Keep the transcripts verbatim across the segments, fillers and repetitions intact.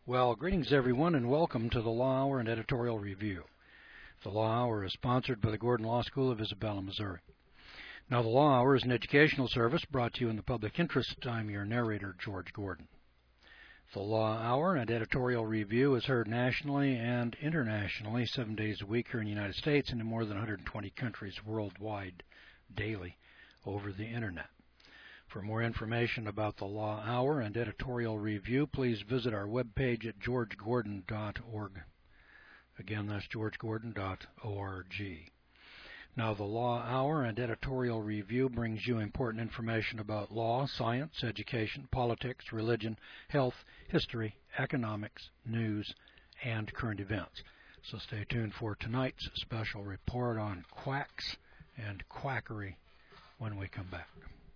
Well, greetings everyone, and welcome to the Law Hour and Editorial Review. The Law Hour is sponsored by the Gordon Law School of Isabella, Missouri. Now, the Law Hour is an educational service brought to you in the public interest. I'm your narrator, George Gordon. The Law Hour and Editorial Review is heard nationally and internationally seven days a week here in the United States and in more than one hundred twenty countries worldwide daily over the Internet. For more information about the Law Hour and Editorial Review, please visit our webpage at george gordon dot org. Again, that's george gordon dot org. Now, the Law Hour and Editorial Review brings you important information about law, science, education, politics, religion, health, history, economics, news, and current events. So stay tuned for tonight's special report on quacks and quackery when we come back.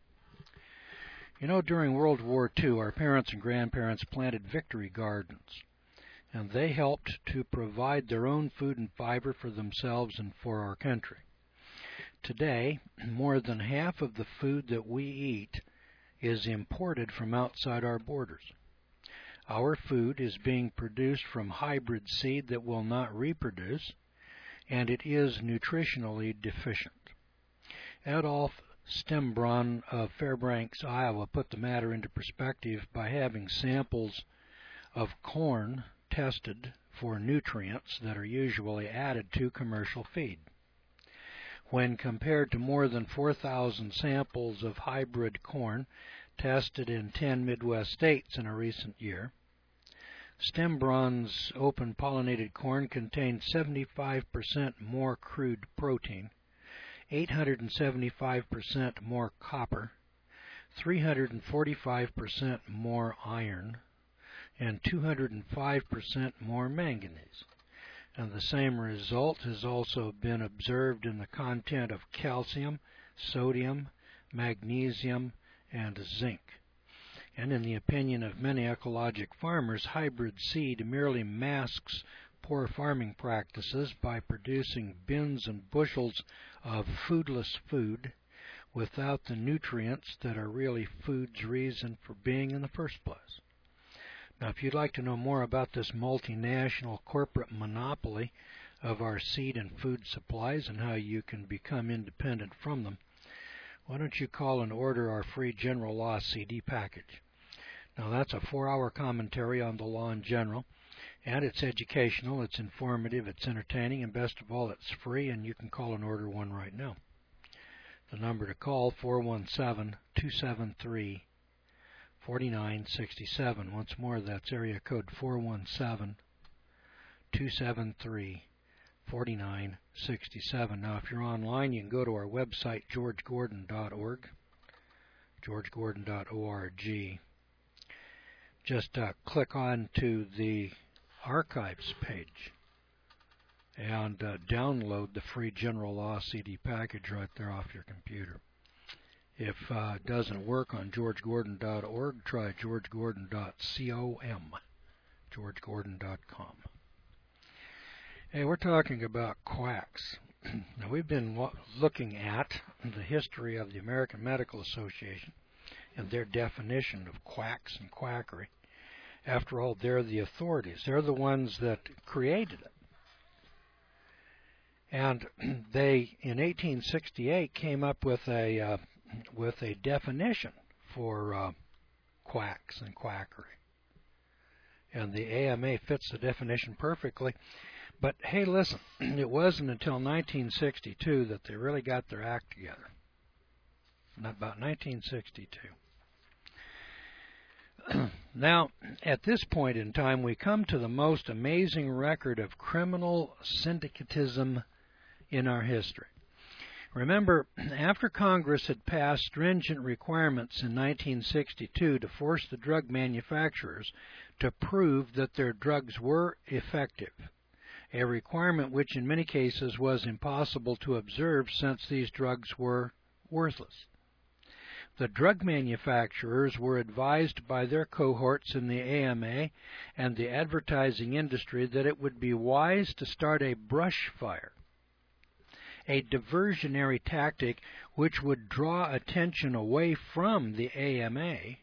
You know, during World War Two, our parents and grandparents planted victory gardens, and they helped to provide their own food and fiber for themselves and for our country. Today, more than half of the food that we eat is imported from outside our borders. Our food is being produced from hybrid seed that will not reproduce, and it is nutritionally deficient. Adolf Stembron of Fairbanks, Iowa, put the matter into perspective by having samples of corn tested for nutrients that are usually added to commercial feed. When compared to more than four thousand samples of hybrid corn tested in ten Midwest states in a recent year, Stembron's open-pollinated corn contained seventy-five percent more crude protein, eight hundred seventy-five percent more copper, three hundred forty-five percent more iron, and two hundred five percent more manganese. And the same result has also been observed in the content of calcium, sodium, magnesium, and zinc. And in the opinion of many ecologic farmers, hybrid seed merely masks poor farming practices by producing bins and bushels of foodless food without the nutrients that are really food's reason for being in the first place. Now, if you'd like to know more about this multinational corporate monopoly of our seed and food supplies and how you can become independent from them, why don't you call and order our free General Law C D package. Now, that's a four-hour commentary on the law in general, and it's educational, it's informative, it's entertaining, and best of all, it's free, and you can call and order one right now. The number to call, four one seven, two seven three, four nine six seven. Once more, that's area code four one seven, two seven three, four nine six seven. Now, if you're online, you can go to our website, george gordon dot org, george gordon dot org. Just uh, click on to the Archives page and uh, download the free General Law C D package right there off your computer. If uh, it doesn't work on george gordon dot org, try george gordon dot com, george gordon dot com. Hey, we're talking about quacks. Now, we've been lo- looking at the history of the American Medical Association and their definition of quacks and quackery. After all, they're the authorities. They're the ones that created it. And they, in eighteen sixty-eight, came up with a uh, with a definition for uh, quacks and quackery. And the A M A fits the definition perfectly. But hey, listen, it wasn't until nineteen sixty-two that they really got their act together. Not about nineteen sixty-two. Now, at this point in time, we come to the most amazing record of criminal syndicatism in our history. Remember, after Congress had passed stringent requirements in nineteen sixty-two to force the drug manufacturers to prove that their drugs were effective, a requirement which in many cases was impossible to observe since these drugs were worthless. The drug manufacturers were advised by their cohorts in the A M A and the advertising industry that it would be wise to start a brush fire, a diversionary tactic which would draw attention away from the A M A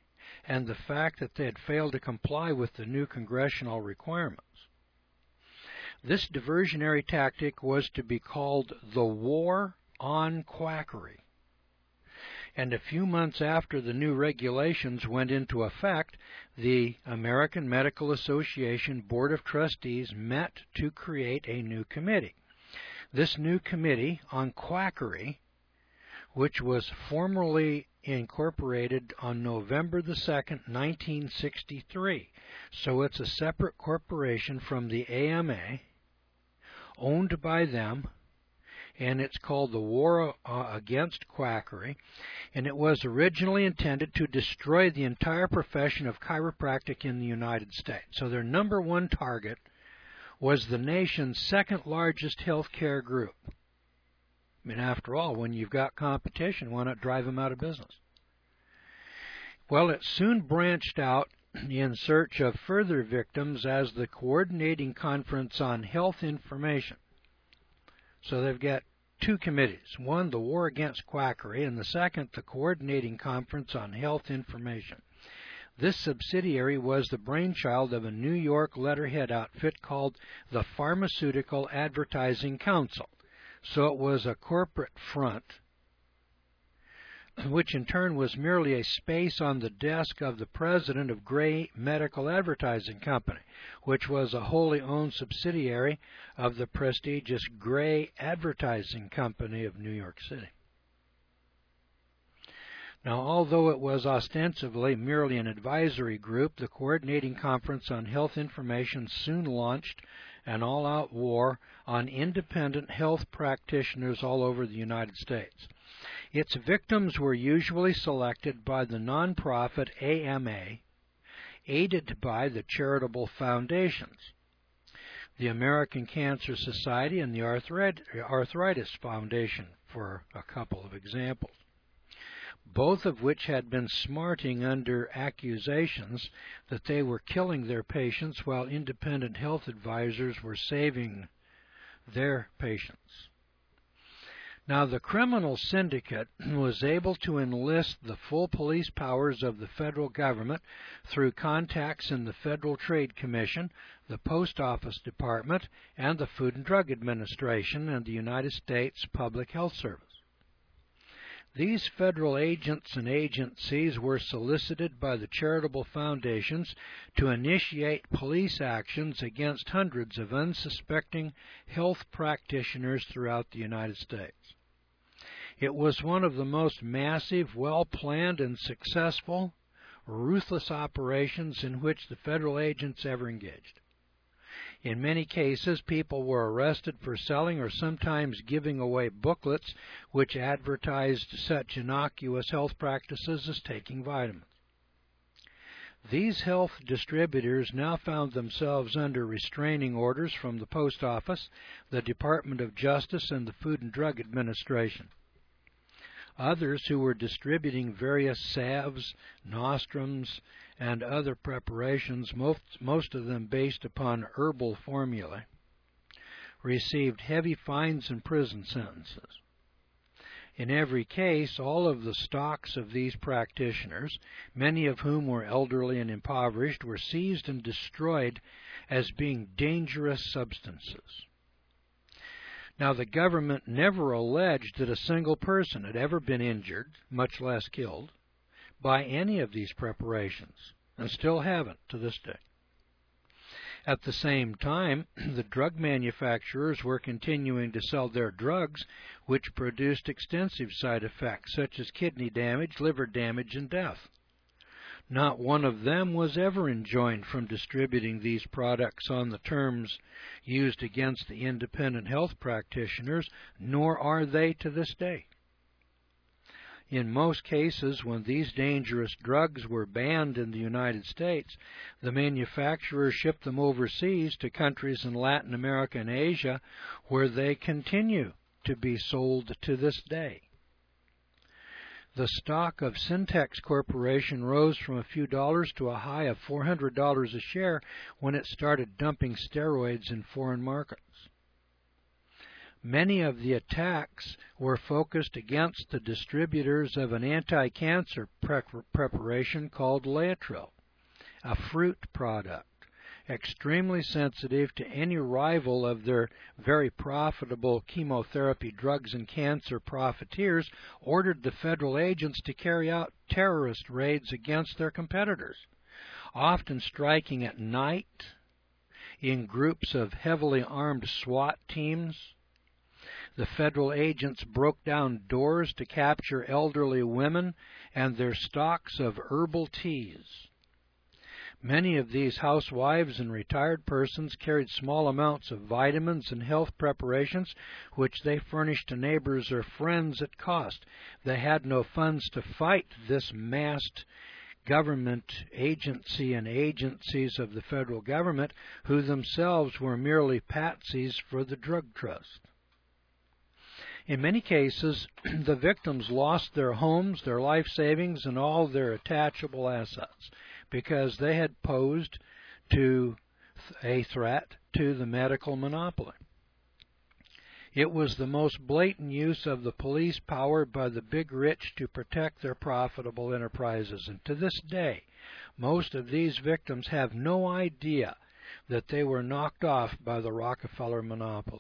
and the fact that they had failed to comply with the new congressional requirements. This diversionary tactic was to be called the War on Quackery. And a few months after the new regulations went into effect, the American Medical Association Board of Trustees met to create a new committee. This new committee on quackery, which was formally incorporated on November the second, nineteen sixty-three. So it's a separate corporation from the A M A, owned by them, and it's called the War uh, Against Quackery, and it was originally intended to destroy the entire profession of chiropractic in the United States. So their number one target was the nation's second largest healthcare group. I mean, after all, when you've got competition, why not drive them out of business? Well, it soon branched out in search of further victims as the Coordinating Conference on Health Information. So they've got two committees, one the War Against Quackery, and the second the Coordinating Conference on Health Information. This subsidiary was the brainchild of a New York letterhead outfit called the Pharmaceutical Advertising Council. So it was a corporate front, which in turn was merely a space on the desk of the president of Gray Medical Advertising Company, which was a wholly owned subsidiary of the prestigious Gray Advertising Company of New York City. Now, although it was ostensibly merely an advisory group, the Coordinating Conference on Health Information soon launched an all-out war on independent health practitioners all over the United States. Its victims were usually selected by the nonprofit A M A, aided by the charitable foundations, the American Cancer Society and the Arthritis Foundation, for a couple of examples, both of which had been smarting under accusations that they were killing their patients while independent health advisors were saving their patients. Now, the criminal syndicate was able to enlist the full police powers of the federal government through contacts in the Federal Trade Commission, the Post Office Department, and the Food and Drug Administration and the United States Public Health Service. These federal agents and agencies were solicited by the charitable foundations to initiate police actions against hundreds of unsuspecting health practitioners throughout the United States. It was one of the most massive, well-planned, and successful, ruthless operations in which the federal agents ever engaged. In many cases, people were arrested for selling or sometimes giving away booklets which advertised such innocuous health practices as taking vitamins. These health distributors now found themselves under restraining orders from the Post Office, the Department of Justice, and the Food and Drug Administration. Others who were distributing various salves, nostrums, and other preparations, most, most of them based upon herbal formulae, received heavy fines and prison sentences. In every case, all of the stocks of these practitioners, many of whom were elderly and impoverished, were seized and destroyed as being dangerous substances. Now, the government never alleged that a single person had ever been injured, much less killed, by any of these preparations, and still haven't to this day. At the same time, the drug manufacturers were continuing to sell their drugs, which produced extensive side effects, such as kidney damage, liver damage, and death. Not one of them was ever enjoined from distributing these products on the terms used against the independent health practitioners, nor are they to this day. In most cases, when these dangerous drugs were banned in the United States, the manufacturers shipped them overseas to countries in Latin America and Asia, where they continue to be sold to this day. The stock of Syntex Corporation rose from a few dollars to a high of four hundred dollars a share when it started dumping steroids in foreign markets. Many of the attacks were focused against the distributors of an anti-cancer pre preparation called Laetrile, a fruit product, extremely sensitive to any rival of their very profitable chemotherapy drugs, and cancer profiteers ordered the federal agents to carry out terrorist raids against their competitors, often striking at night in groups of heavily armed SWAT teams. The federal agents broke down doors to capture elderly women and their stocks of herbal teas. Many of these housewives and retired persons carried small amounts of vitamins and health preparations, which they furnished to neighbors or friends at cost. They had no funds to fight this masked government agency and agencies of the federal government, who themselves were merely patsies for the drug trust. In many cases, the victims lost their homes, their life savings, and all their attachable assets because they had posed to a threat to the medical monopoly. It was the most blatant use of the police power by the big rich to protect their profitable enterprises, and to this day, most of these victims have no idea that they were knocked off by the Rockefeller monopoly.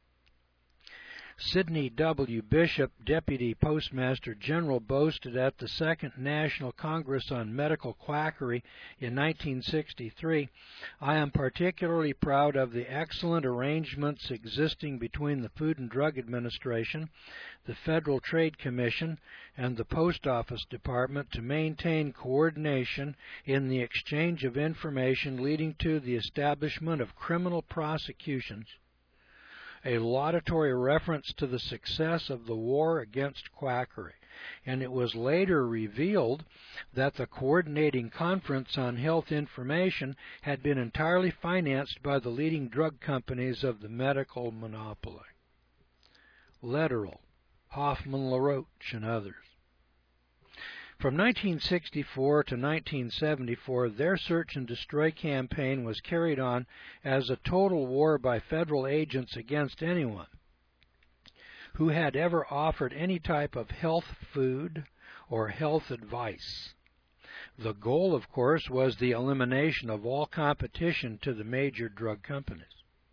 Sidney W. Bishop, Deputy Postmaster General, boasted at the Second National Congress on Medical Quackery in nineteen sixty-three, "I am particularly proud of the excellent arrangements existing between the Food and Drug Administration, the Federal Trade Commission, and the Post Office Department to maintain coordination in the exchange of information leading to the establishment of criminal prosecutions." A laudatory reference to the success of the war against quackery, and it was later revealed that the Coordinating Conference on Health Information had been entirely financed by the leading drug companies of the medical monopoly. Laetrile, Hoffmann-La Roche, and others. From nineteen sixty-four to nineteen seventy-four, their search and destroy campaign was carried on as a total war by federal agents against anyone who had ever offered any type of health food or health advice. The goal, of course, was the elimination of all competition to the major drug companies.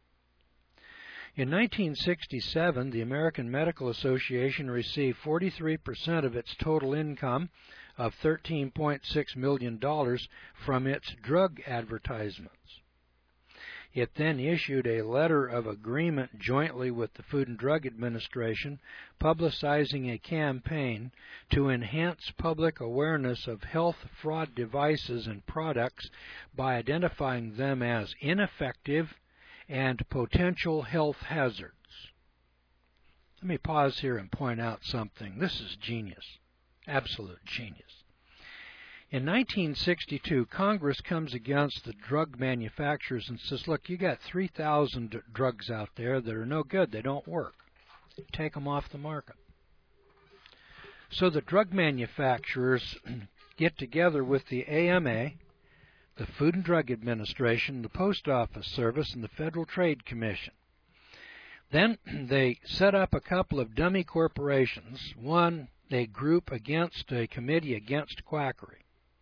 In nineteen sixty-seven, the American Medical Association received forty-three percent of its total income of thirteen point six million dollars from its drug advertisements. It then issued a letter of agreement jointly with the Food and Drug Administration, publicizing a campaign to enhance public awareness of health fraud devices and products by identifying them as ineffective and potential health hazards. Let me pause here and point out something. This is genius, absolute genius. In nineteen sixty-two, Congress comes against the drug manufacturers and says, look, you got three thousand drugs out there that are no good, they don't work. Take them off the market. So the drug manufacturers get together with the A M A, the Food and Drug Administration, the Post Office Service, and the Federal Trade Commission. Then they set up a couple of dummy corporations, one a group against a committee against quackery.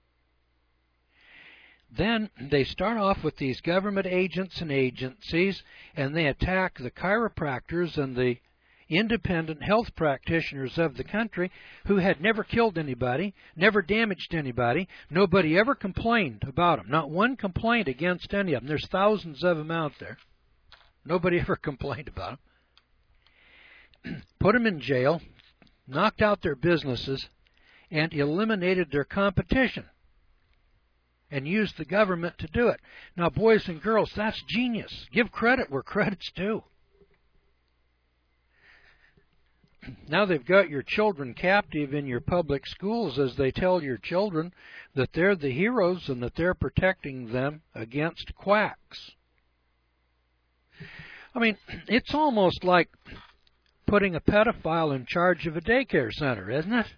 Then they start off with these government agents and agencies, and they attack the chiropractors and the independent health practitioners of the country who had never killed anybody, never damaged anybody. Nobody ever complained about them. Not one complaint against any of them. There's thousands of them out there. Nobody ever complained about them. Put them in jail, knocked out their businesses, and eliminated their competition, and used the government to do it. Now, boys and girls, that's genius. Give credit where credit's due. Now they've got your children captive in your public schools as they tell your children that they're the heroes and that they're protecting them against quacks. I mean, it's almost like putting a pedophile in charge of a daycare center, isn't it?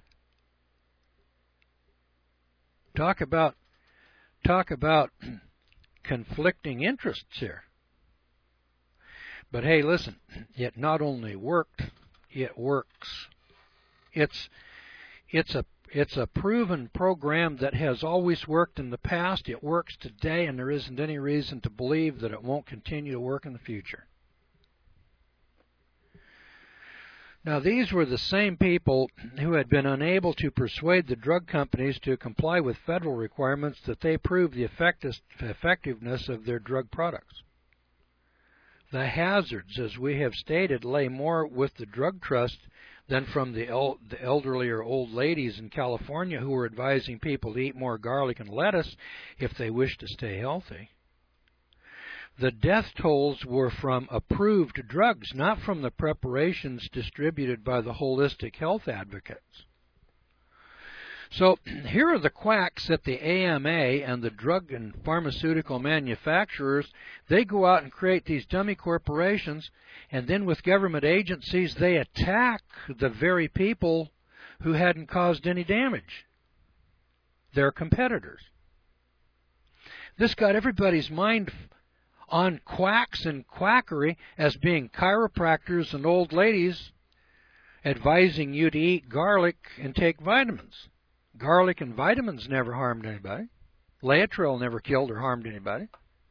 Talk about Talk about conflicting interests here. But hey, listen, it not only worked, it works. It's it's a it's a proven program that has always worked in the past. It works today, and there isn't any reason to believe that it won't continue to work in the future. Now, these were the same people who had been unable to persuade the drug companies to comply with federal requirements that they prove the effectiveness of their drug products. The hazards, as we have stated, lay more with the drug trust than from the, el the elderly or old ladies in California who were advising people to eat more garlic and lettuce if they wished to stay healthy. The death tolls were from approved drugs, not from the preparations distributed by the holistic health advocates. So here are the quacks at the A M A and the drug and pharmaceutical manufacturers. They go out and create these dummy corporations, and then with government agencies, they attack the very people who hadn't caused any damage, their competitors. This got everybody's mind on quacks and quackery as being chiropractors and old ladies advising you to eat garlic and take vitamins. Garlic and vitamins never harmed anybody. Laetrile never killed or harmed anybody.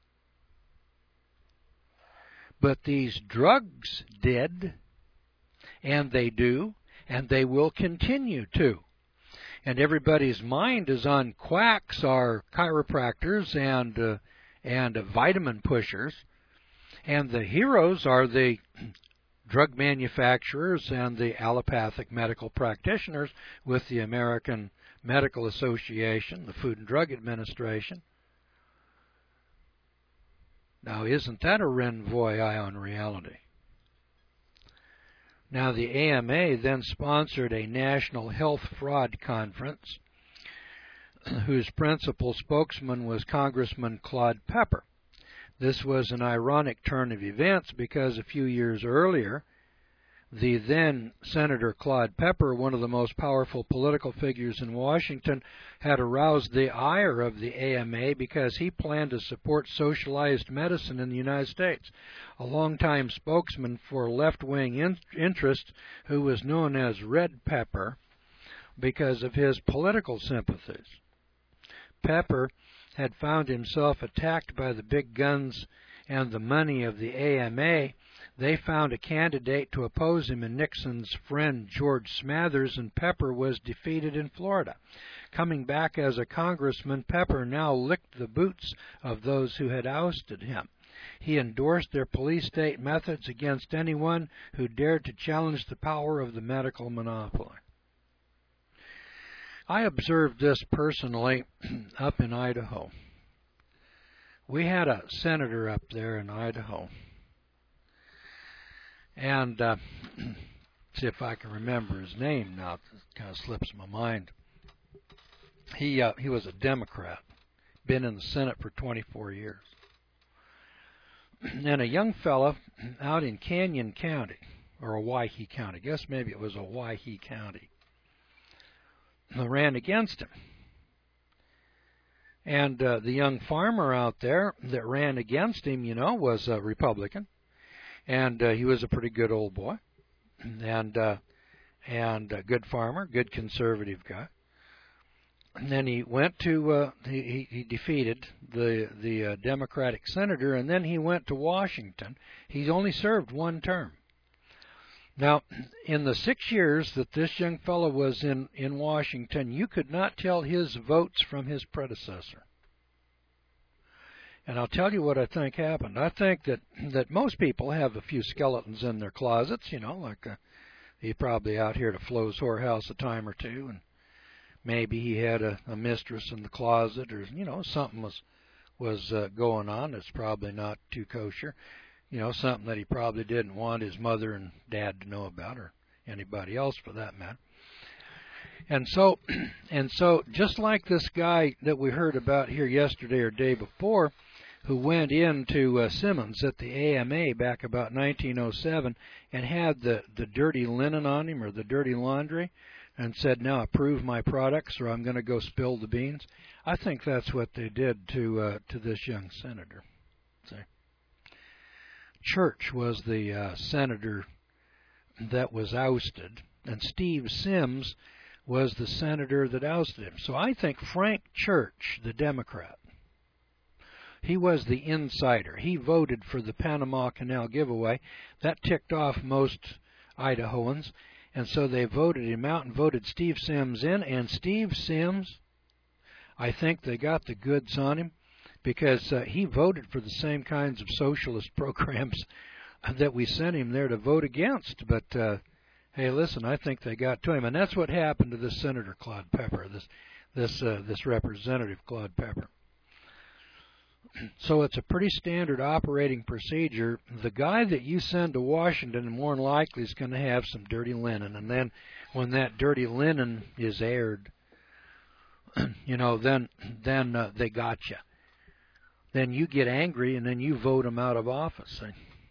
But these drugs did, and they do, and they will continue to. And everybody's mind is on quacks, are chiropractors and uh, and uh, vitamin pushers, and the heroes are the drug manufacturers and the allopathic medical practitioners with the American Medical Association, the Food and Drug Administration. Now, isn't that a renvoy on reality? Now, the A M A then sponsored a national health fraud conference whose principal spokesman was Congressman Claude Pepper. This was an ironic turn of events because a few years earlier, the then Senator Claude Pepper, one of the most powerful political figures in Washington, had aroused the ire of the A M A because he planned to support socialized medicine in the United States. A longtime spokesman for left-wing in interest who was known as Red Pepper because of his political sympathies. Pepper had found himself attacked by the big guns and the money of the A M A. They found a candidate to oppose him in Nixon's friend George Smathers, and Pepper was defeated in Florida. Coming back as a congressman, Pepper now licked the boots of those who had ousted him. He endorsed their police state methods against anyone who dared to challenge the power of the medical monopoly. I observed this personally up in Idaho. We had a senator up there in Idaho. And uh, see if I can remember his name now. It kind of slips my mind. He uh, he was a Democrat, been in the Senate for twenty-four years. And a young fella out in Canyon County, or Owyhee County, I guess maybe it was Owyhee County, ran against him. And uh, the young farmer out there that ran against him, you know, was a Republican. And uh, he was a pretty good old boy, and uh, and a good farmer, good conservative guy. And then he went to uh, he he defeated the the uh, Democratic senator, and then he went to Washington. He only served one term. Now, in the six years that this young fellow was in in Washington, you could not tell his votes from his predecessor. And I'll tell you what I think happened. I think that, that most people have a few skeletons in their closets, you know, like uh, he probably out here to Flo's whorehouse a time or two, and maybe he had a, a mistress in the closet, or, you know, something was, was uh, going on that's probably not too kosher, you know, something that he probably didn't want his mother and dad to know about, or anybody else for that matter. And so, and so just like this guy that we heard about here yesterday or day before, who went into uh, Simmons at the A M A back about nineteen oh seven and had the, the dirty linen on him, or the dirty laundry, and said, now approve my products or I'm going to go spill the beans. I think that's what they did to uh, to this young senator. See? Church was the uh, senator that was ousted, and Steve Sims was the senator that ousted him. So I think Frank Church, the Democrat, he was the insider. He voted for the Panama Canal giveaway. That ticked off most Idahoans, and so they voted him out and voted Steve Sims in. And Steve Sims, I think they got the goods on him because uh, he voted for the same kinds of socialist programs that we sent him there to vote against. But, uh, hey, listen, I think they got to him. And that's what happened to this Senator Claude Pepper, this, this, uh, this Representative Claude Pepper. So it's a pretty standard operating procedure. The guy that you send to Washington more than likely is going to have some dirty linen. And then when that dirty linen is aired, you know, then then uh, they got you. Then you get angry and then you vote them out of office.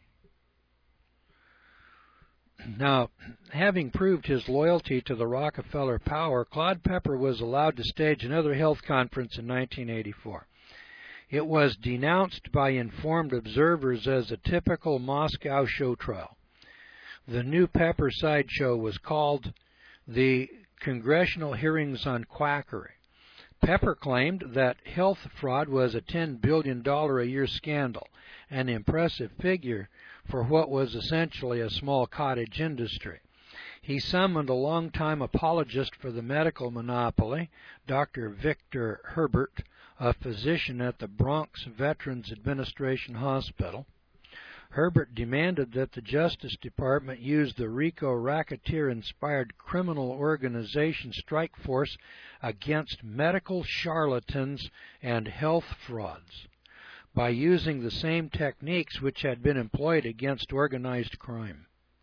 Now, having proved his loyalty to the Rockefeller power, Claude Pepper was allowed to stage another health conference in nineteen eighty-four. It was denounced by informed observers as a typical Moscow show trial. The new Pepper sideshow was called the Congressional Hearings on Quackery. Pepper claimed that health fraud was a ten billion dollars a year scandal, an impressive figure for what was essentially a small cottage industry. He summoned a longtime apologist for the medical monopoly, Doctor Victor Herbert, a physician at the Bronx Veterans Administration Hospital. Herbert demanded that the Justice Department use the RICO racketeer-inspired criminal organization strike force against medical charlatans and health frauds by using the same techniques which had been employed against organized crime.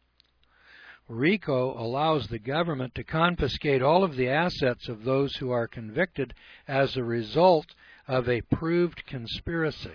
RICO allows the government to confiscate all of the assets of those who are convicted as a result of a proved conspiracy.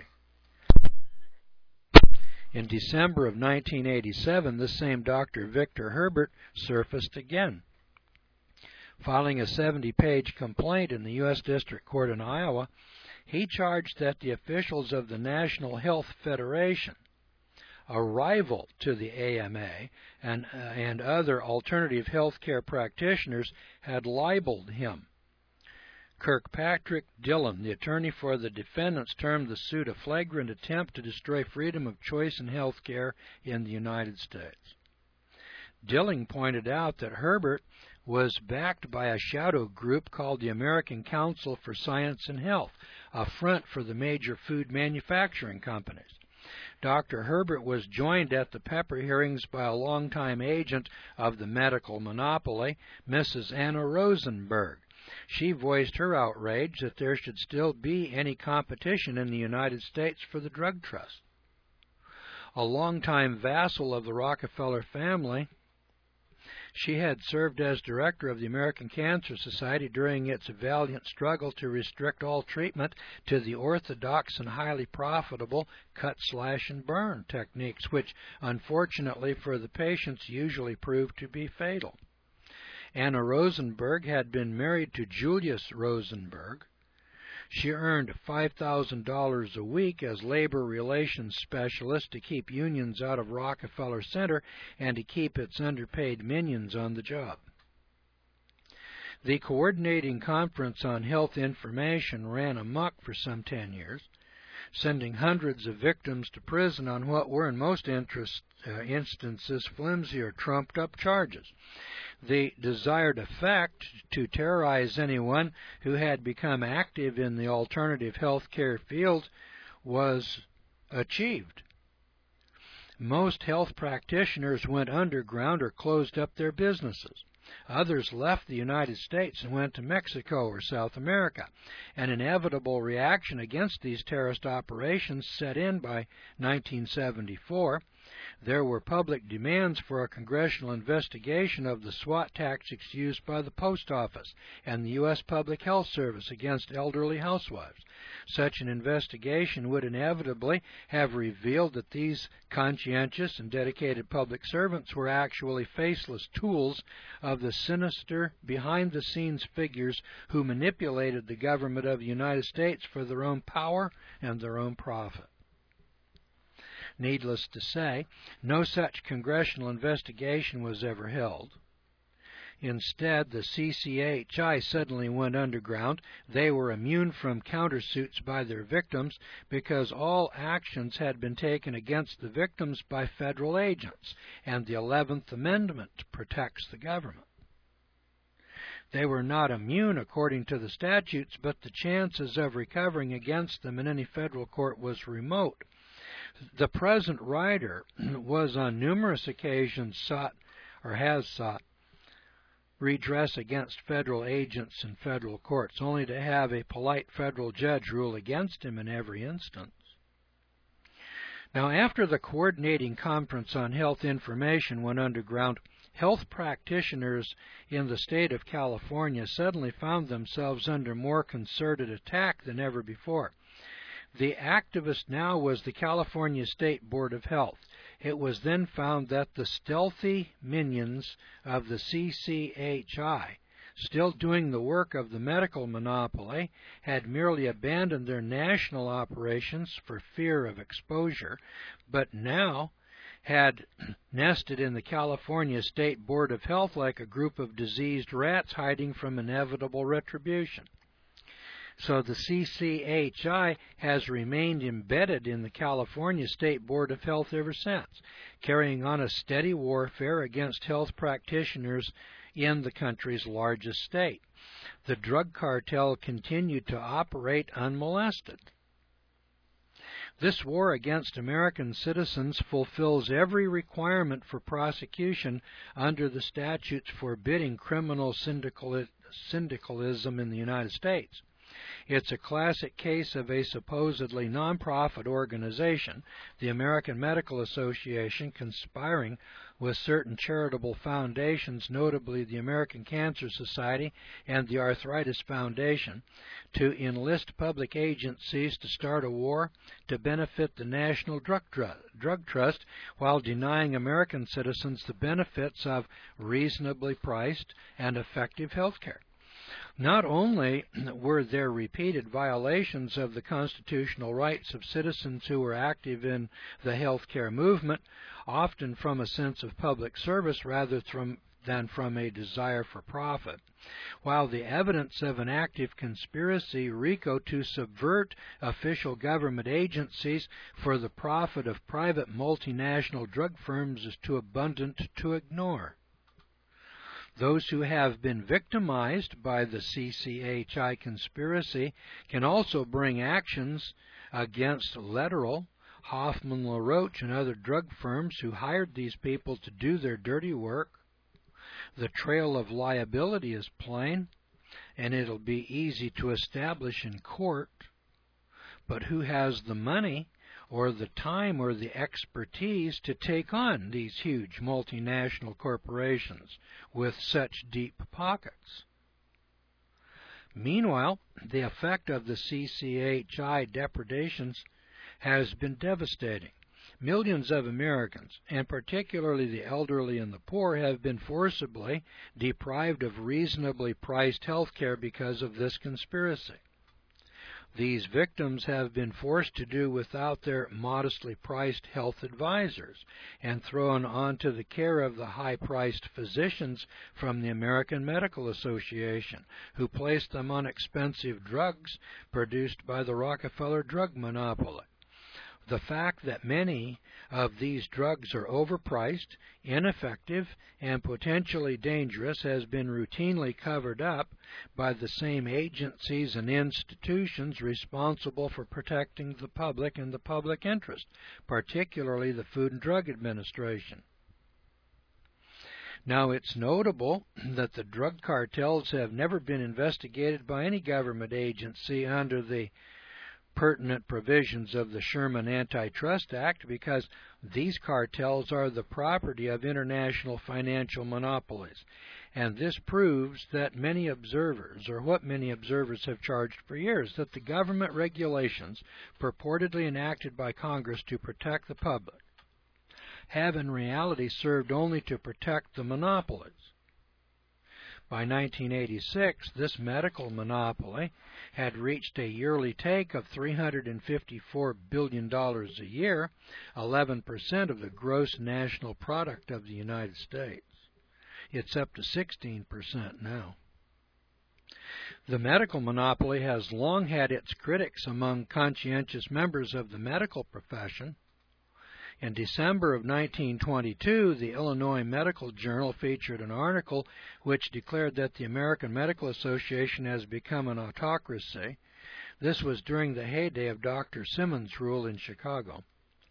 In December of nineteen eighty-seven, this same Doctor Victor Herbert surfaced again. Filing a seventy-page complaint in the U S District Court in Iowa, he charged that the officials of the National Health Federation, a rival to the A M A, and, uh, and other alternative health care practitioners had libeled him. Kirkpatrick Dillon, the attorney for the defendants, termed the suit a flagrant attempt to destroy freedom of choice in health care in the United States. Dillon pointed out that Herbert was backed by a shadow group called the American Council for Science and Health, a front for the major food manufacturing companies. Doctor Herbert was joined at the Pepper hearings by a longtime agent of the medical monopoly, Missus Anna Rosenberg. She voiced her outrage that there should still be any competition in the United States for the drug trust. A longtime vassal of the Rockefeller family, she had served as director of the American Cancer Society during its valiant struggle to restrict all treatment to the orthodox and highly profitable cut, slash, and burn techniques, which, unfortunately for the patients, usually proved to be fatal. Anna Rosenberg had been married to Julius Rosenberg. She earned five thousand dollars a week as labor relations specialist to keep unions out of Rockefeller Center and to keep its underpaid minions on the job. The Coordinating Conference on Health Information ran amok for some ten years, sending hundreds of victims to prison on what were in most interest, uh, instances flimsy or trumped-up charges. The desired effect, to terrorize anyone who had become active in the alternative health care field, was achieved. Most health practitioners went underground or closed up their businesses. Others left the United States and went to Mexico or South America. An inevitable reaction against these terrorist operations set in by nineteen seventy-four. There were public demands for a congressional investigation of the SWAT tactics used by the Post Office and the U S Public Health Service against elderly housewives. Such an investigation would inevitably have revealed that these conscientious and dedicated public servants were actually faceless tools of the sinister, behind-the-scenes figures who manipulated the government of the United States for their own power and their own profit. Needless to say, no such congressional investigation was ever held. Instead, the C C H I suddenly went underground. They were immune from countersuits by their victims because all actions had been taken against the victims by federal agents, and the eleventh Amendment protects the government. They were not immune according to the statutes, but the chances of recovering against them in any federal court was remote. The present writer was on numerous occasions sought, or has sought, redress against federal agents in federal courts, only to have a polite federal judge rule against him in every instance. Now, after the Coordinating Conference on Health Information went underground, health practitioners in the state of California suddenly found themselves under more concerted attack than ever before. The activist now was the California State Board of Health. It was then found that the stealthy minions of the C C H I, still doing the work of the medical monopoly, had merely abandoned their national operations for fear of exposure, but now had nested in the California State Board of Health like a group of diseased rats hiding from inevitable retribution. So the C C H I has remained embedded in the California State Board of Health ever since, carrying on a steady warfare against health practitioners in the country's largest state. The drug cartel continued to operate unmolested. This war against American citizens fulfills every requirement for prosecution under the statutes forbidding criminal syndicalism in the United States. It's a classic case of a supposedly nonprofit organization, the American Medical Association, conspiring with certain charitable foundations, notably the American Cancer Society and the Arthritis Foundation, to enlist public agencies to start a war to benefit the National Drug, Drug Trust while denying American citizens the benefits of reasonably priced and effective health care. Not only were there repeated violations of the constitutional rights of citizens who were active in the health care movement, often from a sense of public service rather from, than from a desire for profit, while the evidence of an active conspiracy RICO to subvert official government agencies for the profit of private multinational drug firms is too abundant to ignore. Those who have been victimized by the C C H I conspiracy can also bring actions against Lederle, Hoffman LaRoche, and other drug firms who hired these people to do their dirty work. The trail of liability is plain, and it'll be easy to establish in court. But who has the money or the time or the expertise to take on these huge multinational corporations with such deep pockets? Meanwhile, the effect of the C C H I depredations has been devastating. Millions of Americans, and particularly the elderly and the poor, have been forcibly deprived of reasonably priced health care because of this conspiracy. These victims have been forced to do without their modestly priced health advisors and thrown onto the care of the high-priced physicians from the American Medical Association, who placed them on expensive drugs produced by the Rockefeller drug monopoly. The fact that many of these drugs are overpriced, ineffective, and potentially dangerous has been routinely covered up by the same agencies and institutions responsible for protecting the public and the public interest, particularly the Food and Drug Administration. Now, it's notable that the drug cartels have never been investigated by any government agency under the pertinent provisions of the Sherman Antitrust Act, because these cartels are the property of international financial monopolies. And this proves that many observers, or what many observers have charged for years, that the government regulations purportedly enacted by Congress to protect the public have in reality served only to protect the monopolies. By nineteen eighty-six, this medical monopoly had reached a yearly take of three hundred fifty-four billion dollars a year, eleven percent of the gross national product of the United States. It's up to sixteen percent now. The medical monopoly has long had its critics among conscientious members of the medical profession. In December of nineteen twenty-two, the Illinois Medical Journal featured an article which declared that the American Medical Association has become an autocracy. This was during the heyday of Doctor Simmons' rule in Chicago.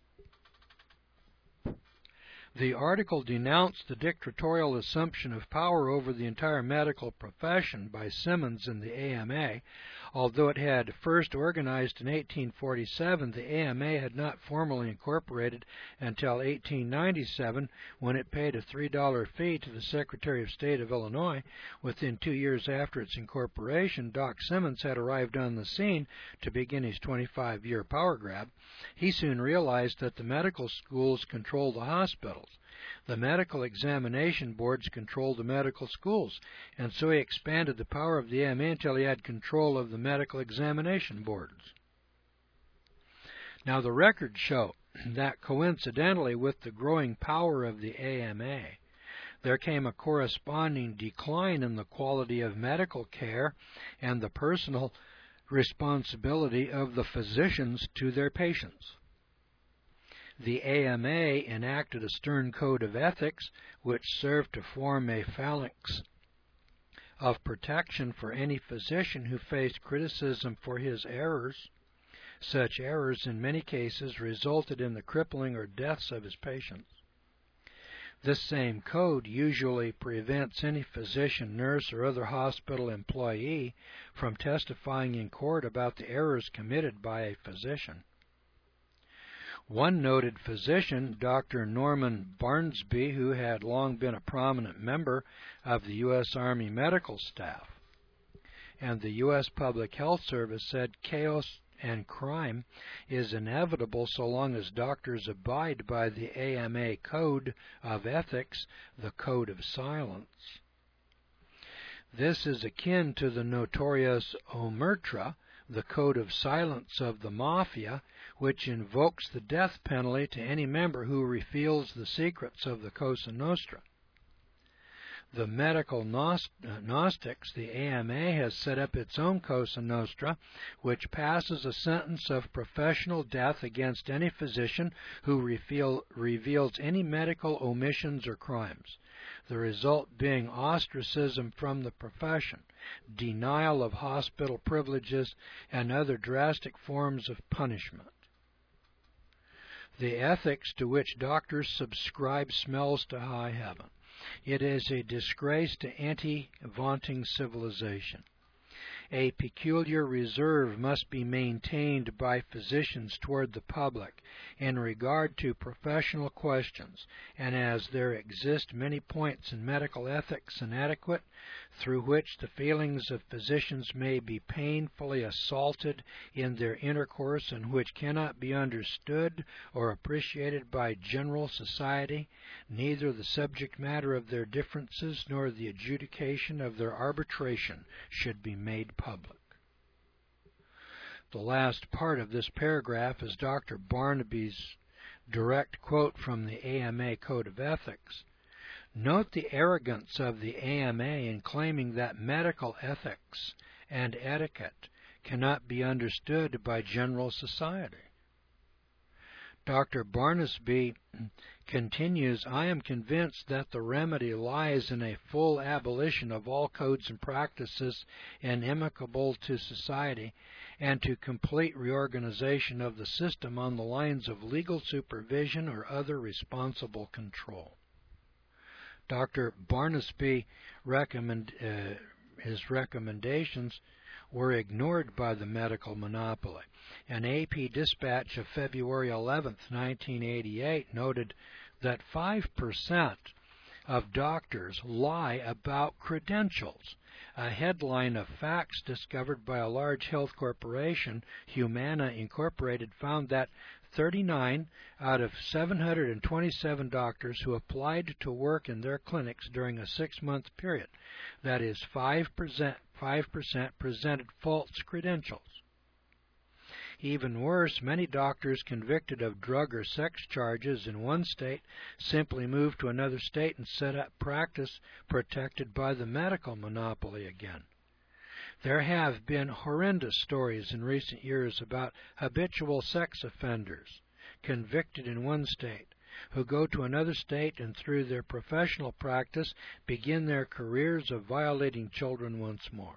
The article denounced the dictatorial assumption of power over the entire medical profession by Simmons and the A M A. Although it had first organized in eighteen forty-seven, the A M A had not formally incorporated until eighteen ninety-seven, when it paid a three dollar fee to the Secretary of State of Illinois. Within two years after its incorporation, Doc Simmons had arrived on the scene to begin his twenty-five year power grab. He soon realized that the medical schools controlled the hospitals. The medical examination boards controlled the medical schools, and so he expanded the power of the A M A until he had control of the medical examination boards. Now, the records show that coincidentally with the growing power of the A M A, there came a corresponding decline in the quality of medical care and the personal responsibility of the physicians to their patients. The A M A enacted a stern code of ethics which served to form a phalanx of protection for any physician who faced criticism for his errors. Such errors in many cases resulted in the crippling or deaths of his patients. This same code usually prevents any physician, nurse, or other hospital employee from testifying in court about the errors committed by a physician. One noted physician, Doctor Norman Barnsby, who had long been a prominent member of the U S Army medical staff, and the U S Public Health Service, said chaos and crime is inevitable so long as doctors abide by the A M A Code of Ethics, the Code of Silence. This is akin to the notorious Omerta, the Code of Silence of the Mafia, which invokes the death penalty to any member who reveals the secrets of the Cosa Nostra. The medical Gnostics, the A M A, has set up its own Cosa Nostra, which passes a sentence of professional death against any physician who reveal, reveals any medical omissions or crimes, the result being ostracism from the profession, denial of hospital privileges, and other drastic forms of punishment. The ethics to which doctors subscribe smells to high heaven. It is a disgrace to anti-vaunting civilization. A peculiar reserve must be maintained by physicians toward the public in regard to professional questions, and as there exist many points in medical ethics inadequate, through which the feelings of physicians may be painfully assaulted in their intercourse, and which cannot be understood or appreciated by general society, neither the subject matter of their differences nor the adjudication of their arbitration should be made public. The last part of this paragraph is Doctor Barnaby's direct quote from the A M A Code of Ethics. Note the arrogance of the A M A in claiming that medical ethics and etiquette cannot be understood by general society. Doctor Barnaby continues, I am convinced that the remedy lies in a full abolition of all codes and practices inimical to society, and to complete reorganization of the system on the lines of legal supervision or other responsible control. Doctor Barnaby recommend, uh, his recommendations were ignored by the medical monopoly. An A P dispatch of February eleventh, nineteen eighty-eight noted that five percent of doctors lie about credentials. A headline of facts discovered by a large health corporation, Humana Incorporated, found that thirty-nine out of seven hundred twenty-seven doctors who applied to work in their clinics during a six-month period, that is five percent, five percent presented false credentials. Even worse, many doctors convicted of drug or sex charges in one state simply moved to another state and set up practice protected by the medical monopoly again. There have been horrendous stories in recent years about habitual sex offenders convicted in one state who go to another state and through their professional practice begin their careers of violating children once more.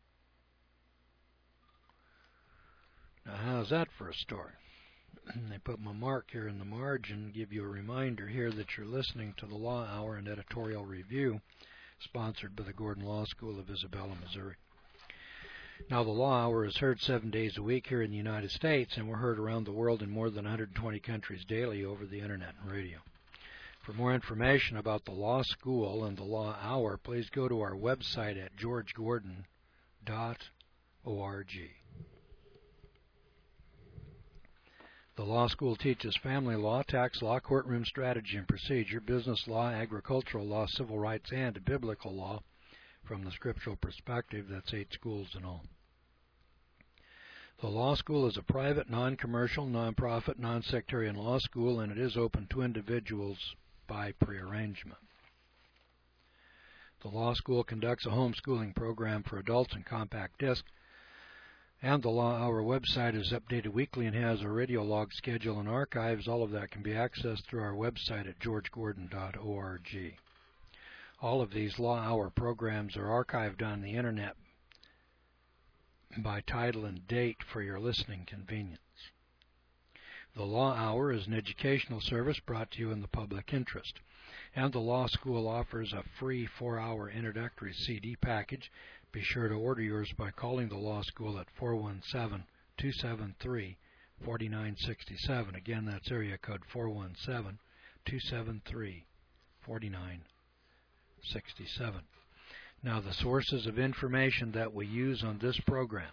Now, how's that for a story? I put my mark here in the margin, give you a reminder here that you're listening to the Law Hour and Editorial Review, sponsored by the Gordon Law School of Isabella, Missouri. Now, the Law Hour is heard seven days a week here in the United States, and we're heard around the world in more than one hundred twenty countries daily over the Internet and radio. For more information about the Law School and the Law Hour, please go to our website at george gordon dot org. The law school teaches family law, tax law, courtroom strategy and procedure, business law, agricultural law, civil rights, and biblical law from the scriptural perspective. That's eight schools in all. The law school is a private, non-commercial, non-profit, non-sectarian law school, and it is open to individuals by prearrangement. The law school conducts a homeschooling program for adults in compact disc, and the Law Hour website is updated weekly and has a radio log schedule and archives. All of that can be accessed through our website at george gordon dot org. All of these Law Hour programs are archived on the Internet by title and date for your listening convenience. The Law Hour is an educational service brought to you in the public interest, and the law school offers a free four-hour introductory C D package. Be sure to order yours by calling the law school at four one seven, two seven three, four nine six seven. Again, that's area code four one seven, two seven three, four nine six seven. Now, the sources of information that we use on this program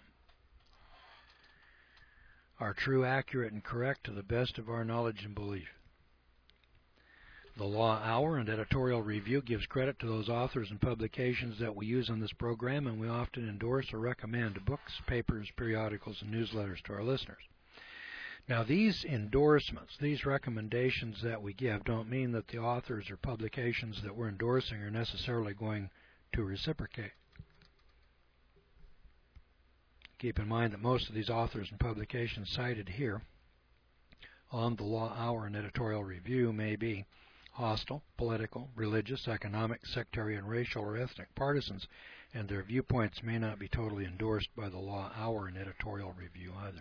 are true, accurate, and correct to the best of our knowledge and belief. The Law Hour and Editorial Review gives credit to those authors and publications that we use on this program, and we often endorse or recommend books, papers, periodicals, and newsletters to our listeners. Now, these endorsements, these recommendations that we give, don't mean that the authors or publications that we're endorsing are necessarily going to reciprocate. Keep in mind that most of these authors and publications cited here on the Law Hour and Editorial Review may be hostile, political, religious, economic, sectarian, racial, or ethnic partisans, and their viewpoints may not be totally endorsed by the Law Hour and Editorial Review either.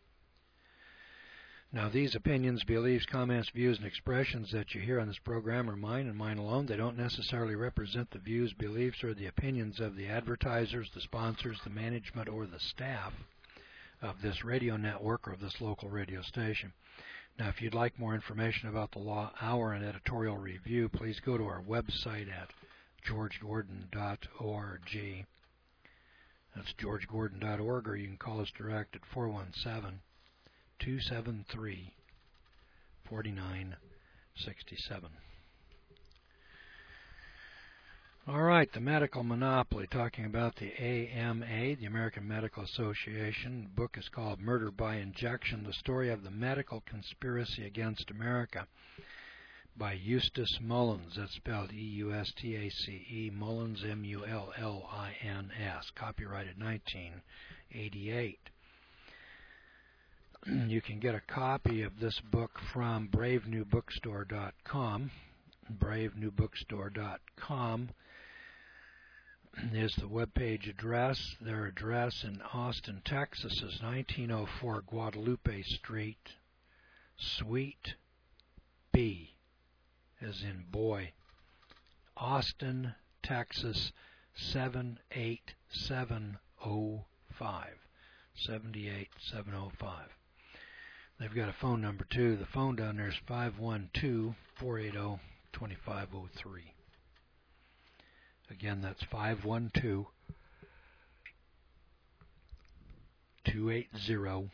Now, these opinions, beliefs, comments, views, and expressions that you hear on this program are mine and mine alone. They don't necessarily represent the views, beliefs, or the opinions of the advertisers, the sponsors, the management, or the staff of this radio network or this local radio station. Now, if you'd like more information about the Law Hour and Editorial Review, please go to our website at george gordon dot org. That's george gordon dot org, or you can call us direct at four one seven, two seven three, four nine six seven. All right, the medical monopoly, talking about the A M A, the American Medical Association. The book is called Murder by Injection, the Story of the Medical Conspiracy Against America, by Eustace Mullins. That's spelled E U S T A C E, Mullins, M U L L I N S, copyrighted nineteen eighty-eight. You can get a copy of this book from brave new bookstore dot com. brave new bookstore dot com is the webpage address. Their address in Austin, Texas is nineteen oh four Guadalupe Street, Suite B, as in boy, Austin, Texas, seven eight seven oh five. seven eight seven oh five. They've got a phone number too. The phone down there is five one two, four eight zero, two five zero three. Again, that's five one two, two eight zero,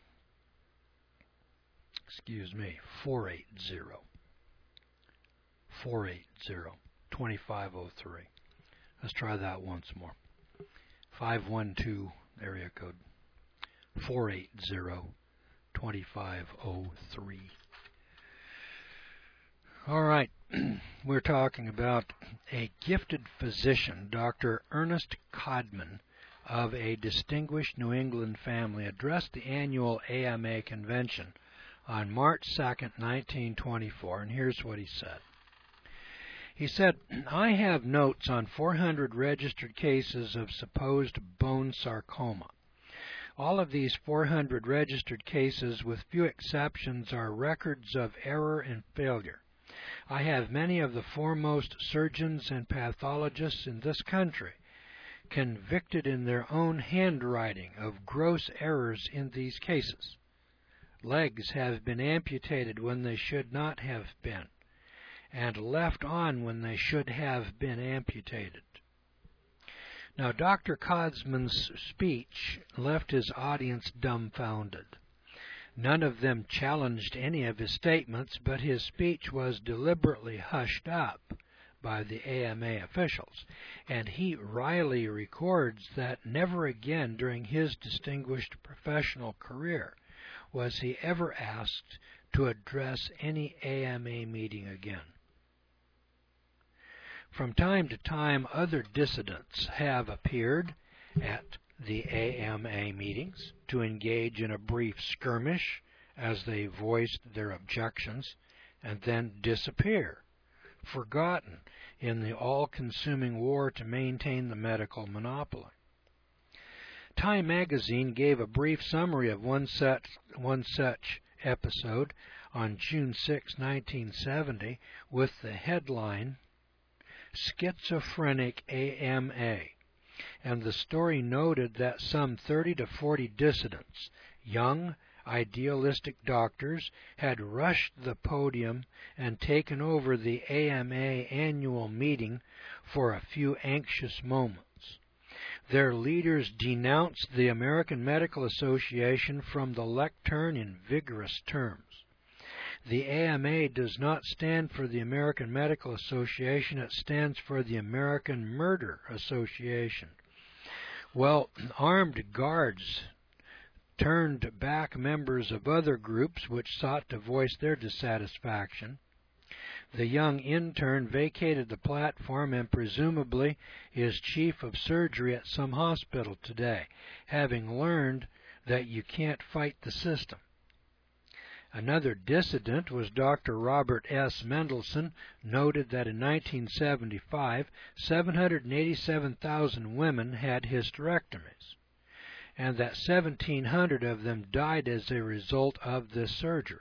excuse me, four eight zero, four eight zero, two five zero three. Let's try that once more. five one two, area code, four eight zero, two five zero three. All right, we're talking about a gifted physician, Doctor Ernest Codman, of a distinguished New England family, addressed the annual A M A convention on March second, nineteen twenty-four, and here's what he said. He said, I have notes on four hundred registered cases of supposed bone sarcoma. All of these four hundred registered cases, with few exceptions, are records of error and failure. I have many of the foremost surgeons and pathologists in this country convicted in their own handwriting of gross errors in these cases. Legs have been amputated when they should not have been, and left on when they should have been amputated. Now, Doctor Codman's speech left his audience dumbfounded. None of them challenged any of his statements, but his speech was deliberately hushed up by the A M A officials, and he wryly records that never again during his distinguished professional career was he ever asked to address any A M A meeting again. From time to time, other dissidents have appeared at the A M A meetings to engage in a brief skirmish as they voiced their objections and then disappear, forgotten in the all-consuming war to maintain the medical monopoly. Time magazine gave a brief summary of one such, one such episode on June sixth, nineteen seventy, with the headline, Schizophrenic A M A. And the story noted that some thirty to forty dissidents, young, idealistic doctors, had rushed the podium and taken over the A M A annual meeting for a few anxious moments. Their leaders denounced the American Medical Association from the lectern in vigorous terms. The A M A does not stand for the American Medical Association, it stands for the American Murder Association. Well, armed guards turned back members of other groups which sought to voice their dissatisfaction. The young intern vacated the platform and presumably is chief of surgery at some hospital today, having learned that you can't fight the system. Another dissident was Doctor Robert S. Mendelsohn, noted that in nineteen seventy-five, seven hundred eighty-seven thousand women had hysterectomies, and that seventeen hundred of them died as a result of this surgery.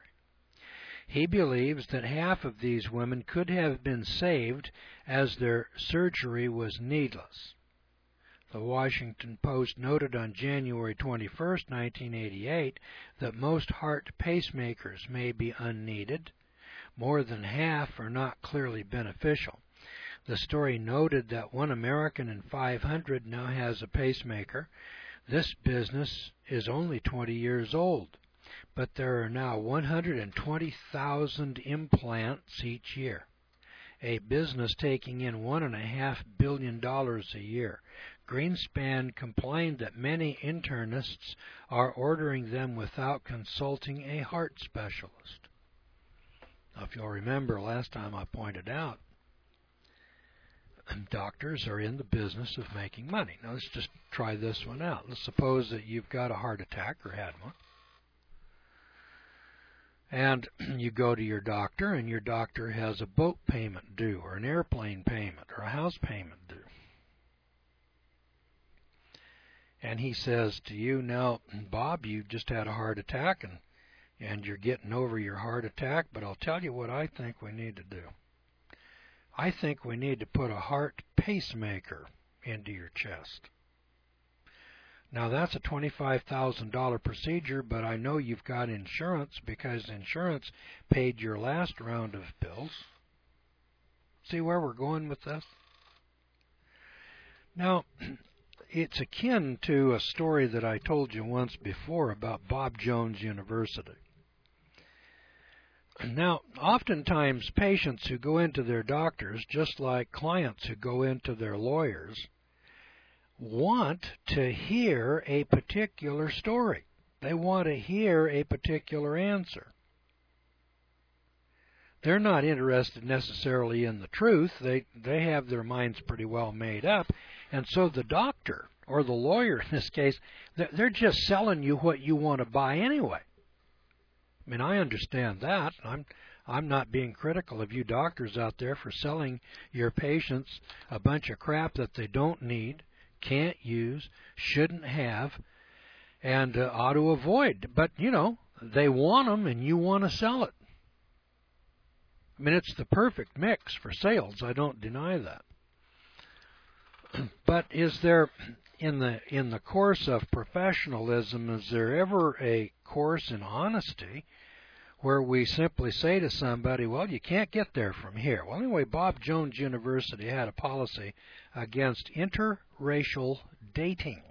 He believes that half of these women could have been saved as their surgery was needless. The Washington Post noted on January twenty-first, nineteen eighty-eight, that most heart pacemakers may be unneeded. More than half are not clearly beneficial. The story noted that one American in five hundred now has a pacemaker. This business is only twenty years old, but there are now one hundred twenty thousand implants each year, a business taking in one point five billion dollars a year. Greenspan complained that many internists are ordering them without consulting a heart specialist. Now, if you'll remember, last time I pointed out, doctors are in the business of making money. Now, let's just try this one out. Let's suppose that you've got a heart attack or had one, and you go to your doctor, and your doctor has a boat payment due, or an airplane payment, or a house payment due. And he says to you, now, Bob, you just had a heart attack, and, and you're getting over your heart attack, but I'll tell you what I think we need to do. I think we need to put a heart pacemaker into your chest. Now, that's a twenty-five thousand dollars procedure, but I know you've got insurance because insurance paid your last round of bills. See where we're going with this? Now, it's akin to a story that I told you once before about Bob Jones University. Now, oftentimes patients who go into their doctors, just like clients who go into their lawyers, want to hear a particular story. They want to hear a particular answer. They're not interested necessarily in the truth. They, they have their minds pretty well made up. And so the doctor, or the lawyer in this case, they're just selling you what you want to buy anyway. I mean, I understand that. I'm I'm not being critical of you doctors out there for selling your patients a bunch of crap that they don't need, can't use, shouldn't have, and uh, ought to avoid. But, you know, they want them and you want to sell it. I mean, it's the perfect mix for sales. I don't deny that. But is there, in the in the course of professionalism, is there ever a course in honesty where we simply say to somebody, well, you can't get there from here? Well, anyway, Bob Jones University had a policy against interracial dating.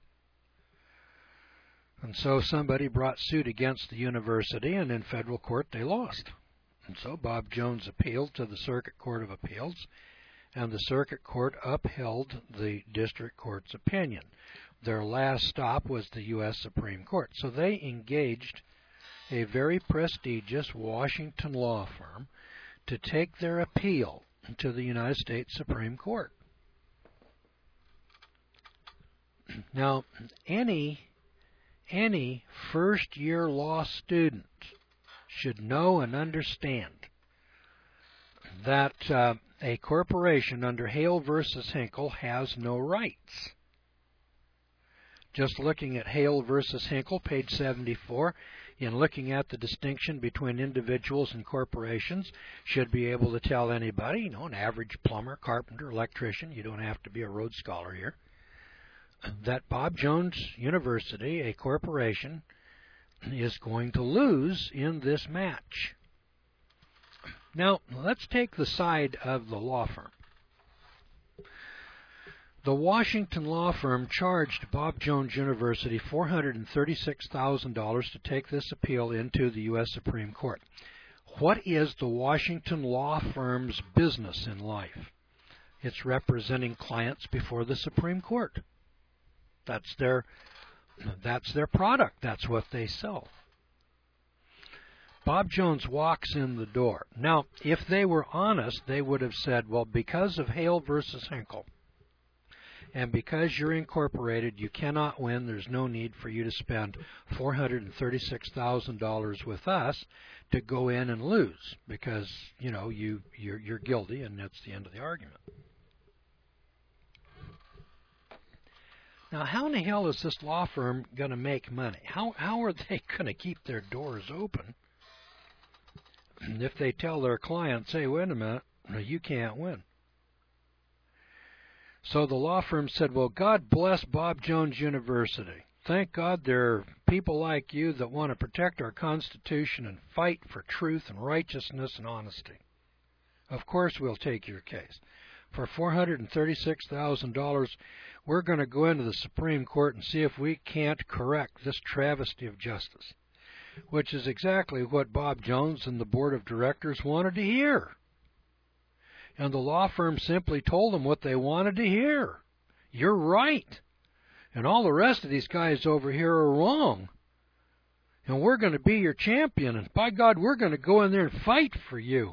And so somebody brought suit against the university, and in federal court they lost. And so Bob Jones appealed to the Circuit Court of Appeals, and the Circuit Court upheld the District Court's opinion. Their last stop was the U S Supreme Court. So they engaged a very prestigious Washington law firm to take their appeal to the United States Supreme Court. Now, any, any first-year law student should know and understand that uh, a corporation under Hale versus Hinkle has no rights. Just looking at Hale versus Hinkle, page seventy-four, in looking at the distinction between individuals and corporations, should be able to tell anybody, you know, an average plumber, carpenter, electrician, you don't have to be a Rhodes Scholar here, that Bob Jones University, a corporation, is going to lose in this match. Now, let's take the side of the law firm. The Washington law firm charged Bob Jones University four hundred thirty-six thousand dollars to take this appeal into the U S Supreme Court. What is the Washington law firm's business in life? It's representing clients before the Supreme Court. That's their, that's their product. That's what they sell. Bob Jones walks in the door. Now, if they were honest, they would have said, well, because of Hale versus Hinkle, and because you're incorporated, you cannot win. There's no need for you to spend four hundred thirty-six thousand dollars with us to go in and lose, because, you know, you, you're, you're guilty, and that's the end of the argument. Now, how in the hell is this law firm going to make money? How, how are they going to keep their doors open if they tell their clients, hey, wait a minute, you can't win? So the law firm said, well, God bless Bob Jones University. Thank God there are people like you that want to protect our Constitution and fight for truth and righteousness and honesty. Of course we'll take your case. For four hundred thirty-six thousand dollars, we're going to go into the Supreme Court and see if we can't correct this travesty of justice, which is exactly what Bob Jones and the board of directors wanted to hear. And the law firm simply told them what they wanted to hear. You're right. And all the rest of these guys over here are wrong. And we're going to be your champion. And by God, we're going to go in there and fight for you.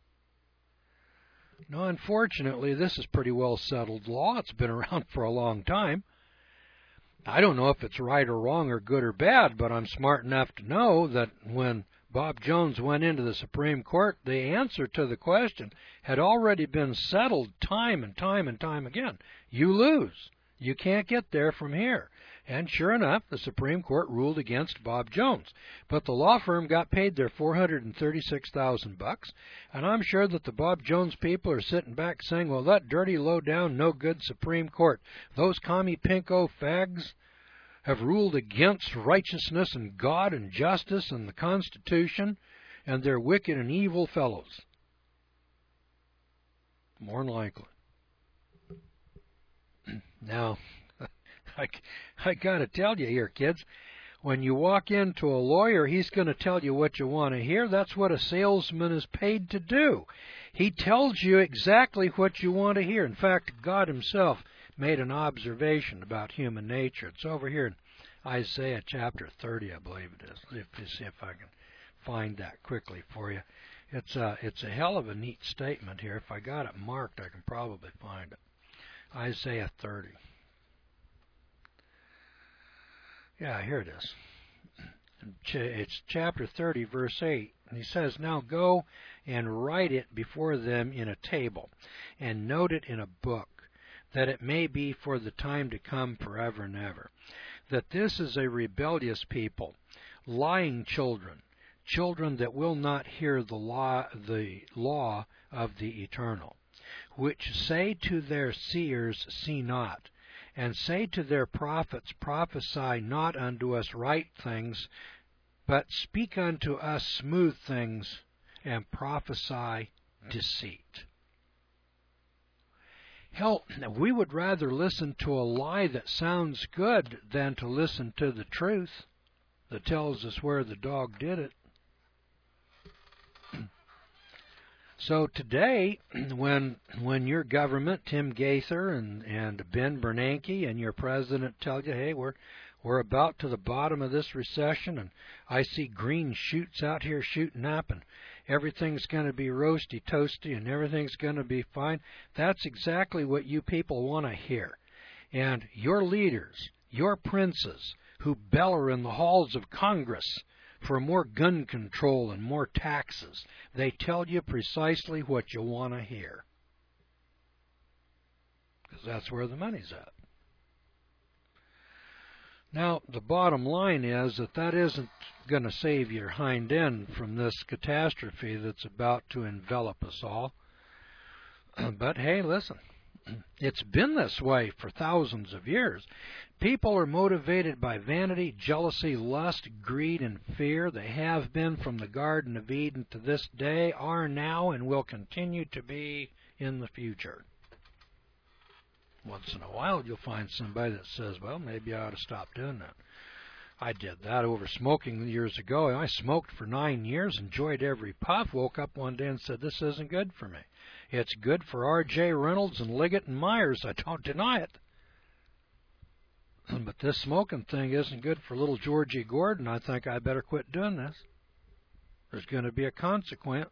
Now, unfortunately, this is pretty well settled law. It's been around for a long time. I don't know if it's right or wrong or good or bad, but I'm smart enough to know that when Bob Jones went into the Supreme Court, the answer to the question had already been settled time and time and time again. You lose. You can't get there from here. And sure enough, the Supreme Court ruled against Bob Jones. But the law firm got paid their four hundred thirty-six thousand bucks, and I'm sure that the Bob Jones people are sitting back saying, well, that dirty, low-down, no-good Supreme Court, those commie pinko fags have ruled against righteousness and God and justice and the Constitution, and they're wicked and evil fellows. More than likely. Now, I, I got to tell you here, kids, when you walk into a lawyer, he's going to tell you what you want to hear. That's what a salesman is paid to do. He tells you exactly what you want to hear. In fact, God himself made an observation about human nature. It's over here in Isaiah chapter thirty, I believe it is. Let me see if I can find that quickly for you. It's a, it's a hell of a neat statement here. If I got it marked, I can probably find it. Isaiah thirty. Yeah, here it is. It's chapter thirty, verse eight. And he says, "Now go and write it before them in a table, and note it in a book, that it may be for the time to come forever and ever. That this is a rebellious people, lying children, children that will not hear the law, the law of the Eternal, which say to their seers, see not, and say to their prophets, prophesy not unto us right things, but speak unto us smooth things, and prophesy deceit." Hell, we would rather listen to a lie that sounds good than to listen to the truth that tells us where the dog did it. So today, when when your government, Tim Gaither and, and Ben Bernanke and your president tell you, hey, we're we're about to the bottom of this recession, and I see green shoots out here shooting up, and everything's going to be roasty toasty, and everything's going to be fine, that's exactly what you people want to hear. And your leaders, your princes, who bellow in the halls of Congress for more gun control and more taxes, they tell you precisely what you want to hear. Because that's where the money's at. Now, the bottom line is that that isn't going to save your hind end from this catastrophe that's about to envelop us all. But hey, listen, it's been this way for thousands of years. People are motivated by vanity, jealousy, lust, greed, and fear. They have been from the Garden of Eden to this day, are now, and will continue to be in the future. Once in a while, you'll find somebody that says, well, maybe I ought to stop doing that. I did that over smoking years ago. I smoked for nine years, enjoyed every puff, woke up one day and said, this isn't good for me. It's good for R J Reynolds and Liggett and Myers. I don't deny it. But this smoking thing isn't good for little Georgie Gordon. I think I better quit doing this. There's going to be a consequence.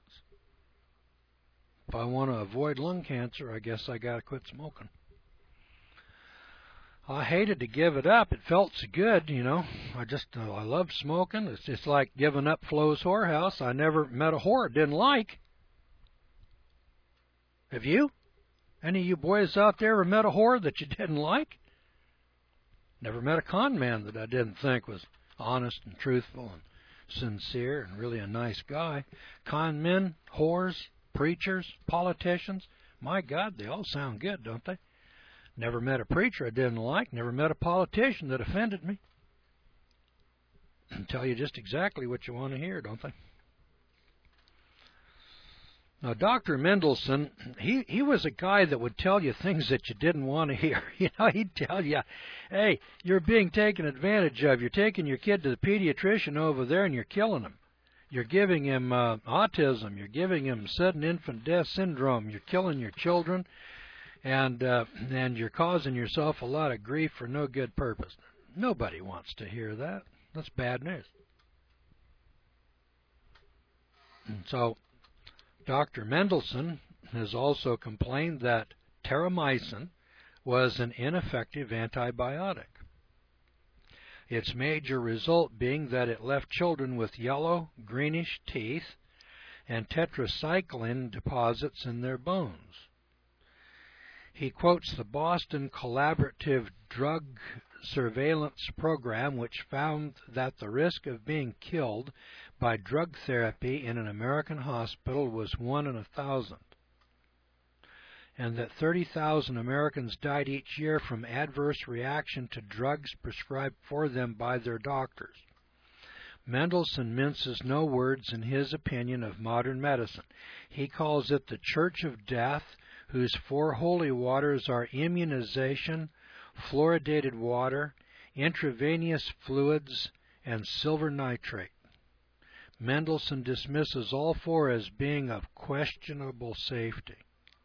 If I want to avoid lung cancer, I guess I got to quit smoking. I hated to give it up. It felt so good, you know. I just, uh, I love smoking. It's just like giving up Flo's whorehouse. I never met a whore I didn't like. Have you? Any of you boys out there ever met a whore that you didn't like? Never met a con man that I didn't think was honest and truthful and sincere and really a nice guy. Con men, whores, preachers, politicians, my God, they all sound good, don't they? Never met a preacher I didn't like. Never met a politician that offended me. Tell you just exactly what you want to hear, don't they? Now, Doctor Mendelsohn, he, he was a guy that would tell you things that you didn't want to hear. You know, he'd tell you, hey, you're being taken advantage of. You're taking your kid to the pediatrician over there and you're killing him. You're giving him uh, autism. You're giving him sudden infant death syndrome. You're killing your children. And uh, and you're causing yourself a lot of grief for no good purpose. Nobody wants to hear that. That's bad news. And so Doctor Mendelsohn has also complained that terramycin was an ineffective antibiotic. Its major result being that it left children with yellow, greenish teeth and tetracycline deposits in their bones. He quotes the Boston Collaborative Drug Surveillance Program, which found that the risk of being killed by drug therapy in an American hospital was one in a thousand, and that thirty thousand Americans died each year from adverse reaction to drugs prescribed for them by their doctors. Mendelsohn minces no words in his opinion of modern medicine. He calls it the Church of Death, whose four holy waters are immunization, fluoridated water, intravenous fluids, and silver nitrate. Mendelsohn dismisses all four as being of questionable safety.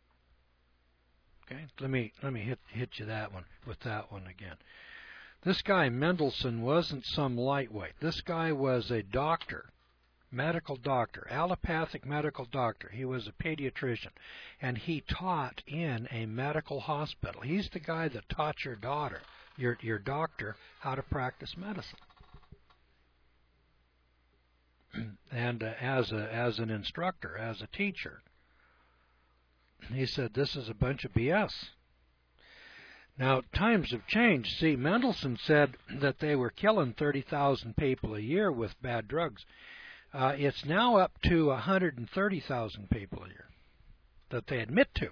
Okay, let me let me hit hit you that one with that one again. This guy Mendelsohn wasn't some lightweight. This guy was a doctor, medical doctor, allopathic medical doctor. He was a pediatrician, and he taught in a medical hospital. He's the guy that taught your daughter, your your doctor, how to practice medicine. And uh, as a as an instructor, as a teacher, he said this is a bunch of B S. Now, times have changed. See, Mendelsohn said that they were killing thirty thousand people a year with bad drugs. Uh, it's now up to one hundred thirty thousand people a year that they admit to.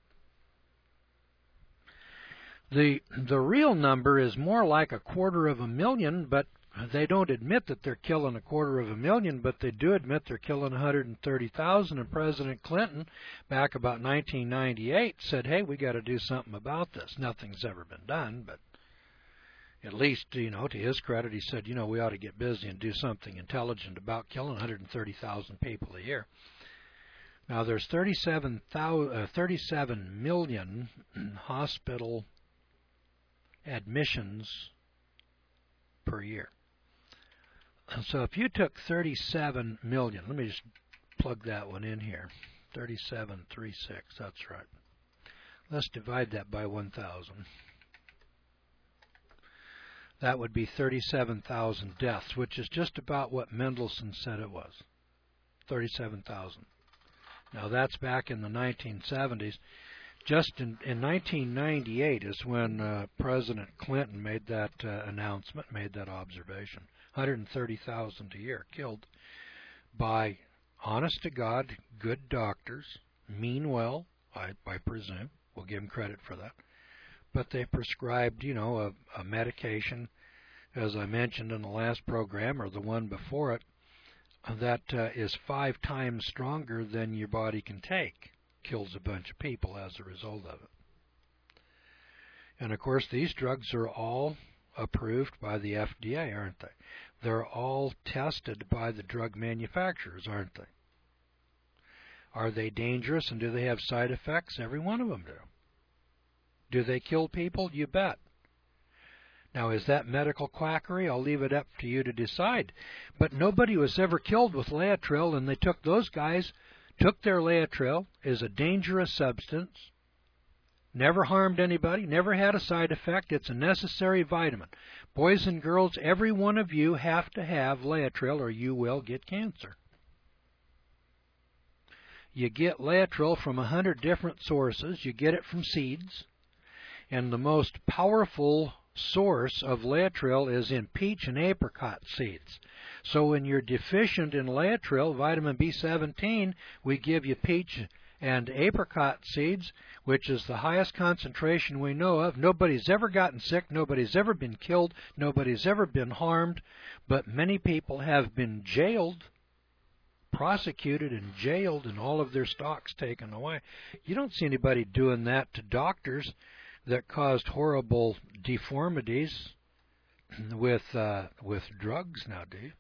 The the real number is more like a quarter of a million, but they don't admit that they're killing a quarter of a million, but they do admit they're killing one hundred thirty thousand. And President Clinton, back about nineteen ninety-eight, said, hey, we got to do something about this. Nothing's ever been done, but at least, you know, to his credit, he said, you know, we ought to get busy and do something intelligent about killing one hundred thirty thousand people a year. Now, there's thirty-seven million hospital admissions per year. So if you took thirty-seven million, let me just plug that one in here, thirty-seven thirty-six, that's right. Let's divide that by one thousand. That would be thirty-seven thousand deaths, which is just about what Mendelsohn said it was, thirty-seven thousand. Now that's back in the nineteen seventies. Just in, in nineteen ninety-eight is when uh, President Clinton made that uh, announcement, made that observation. one hundred thirty thousand a year killed by, honest to God, good doctors, mean well, I, I presume. We'll give them credit for that. But they prescribed, you know, a, a medication, as I mentioned in the last program, or the one before it, that uh, is five times stronger than your body can take. Kills a bunch of people as a result of it. And of course, these drugs are all approved by the F D A, aren't they? They're all tested by the drug manufacturers, aren't they? Are they dangerous and do they have side effects? Every one of them do. Do they kill people? You bet. Now, is that medical quackery? I'll leave it up to you to decide. But nobody was ever killed with Laetrile, and they took those guys, took their Laetrile, is a dangerous substance, never harmed anybody, never had a side effect. It's a necessary vitamin. Boys and girls, every one of you have to have Laetrile or you will get cancer. You get Laetrile from a hundred different sources. You get it from seeds. And the most powerful source of Laetrile is in peach and apricot seeds. So when you're deficient in Laetrile, vitamin B seventeen, we give you peach and apricot seeds, which is the highest concentration we know of. Nobody's ever gotten sick. Nobody's ever been killed. Nobody's ever been harmed. But many people have been jailed, prosecuted and jailed, and all of their stocks taken away. You don't see anybody doing that to doctors that caused horrible deformities with uh, with drugs now, do you?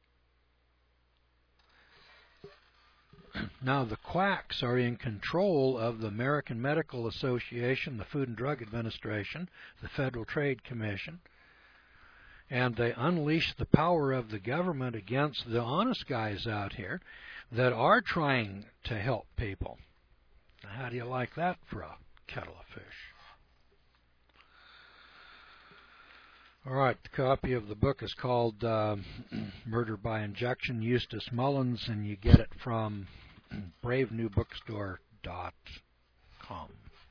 Now the quacks are in control of the American Medical Association, the Food and Drug Administration, the Federal Trade Commission, and they unleash the power of the government against the honest guys out here that are trying to help people. Now, how do you like that for a kettle of fish? All right, the copy of the book is called uh, Murder by Injection, Eustace Mullins, and you get it from brave new bookstore dot com.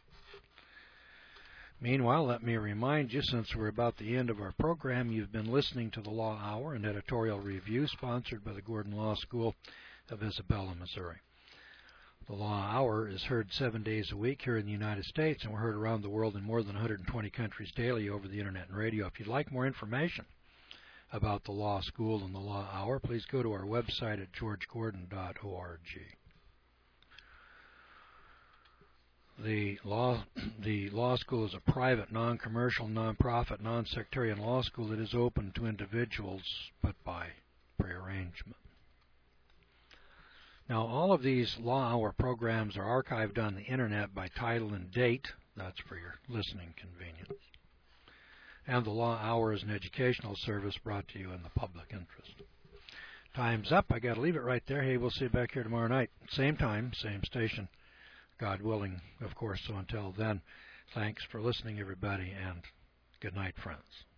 Meanwhile, let me remind you, since we're about the end of our program, you've been listening to the Law Hour, an editorial review sponsored by the Gordon Law School of Isabella, Missouri. The Law Hour is heard seven days a week here in the United States, and we're heard around the world in more than one hundred twenty countries daily over the Internet and radio. If you'd like more information about the Law School and the Law Hour, please go to our website at george gordon dot org. The law, the law school is a private, non-commercial, non-profit, non-sectarian law school that is open to individuals, but by prearrangement. Now, all of these Law Hour programs are archived on the Internet by title and date. That's for your listening convenience. And the Law Hour is an educational service brought to you in the public interest. Time's up. I got to leave it right there. Hey, we'll see you back here tomorrow night. Same time, same station. God willing, of course. So until then, thanks for listening, everybody, and good night, friends.